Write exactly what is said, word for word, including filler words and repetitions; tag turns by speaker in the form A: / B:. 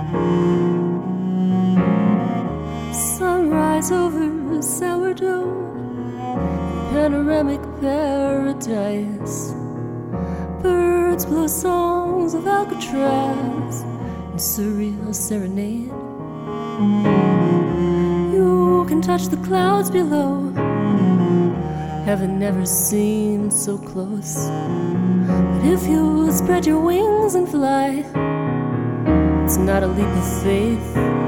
A: Sunrise over sourdough, panoramic paradise. Birds blow songs of Alcatraz and surreal serenade. You can touch the clouds below. Heaven never seemed so close. But if you spread your wings and fly, it's not a leap of faith,